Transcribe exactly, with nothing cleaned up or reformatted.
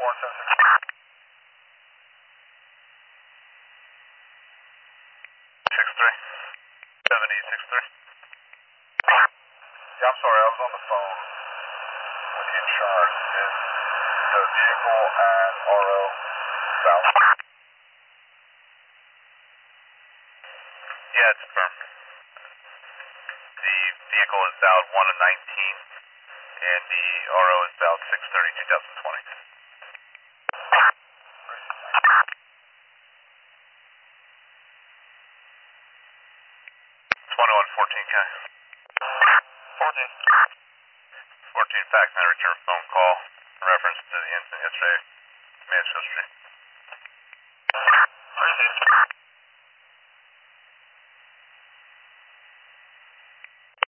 four seven six. Six three. Seventy six three. Yeah, I'm sorry, I was on the phone with the insurance. Is the vehicle at R O South? Yeah, it's confirmed. The vehicle is South one of nineteen, and the R O is South six thirty two thousand twenty. twenty-one fourteen K. fourteen. fourteen fax and return phone call in reference to the incident yesterday, Mansfield Street. Appreciate it.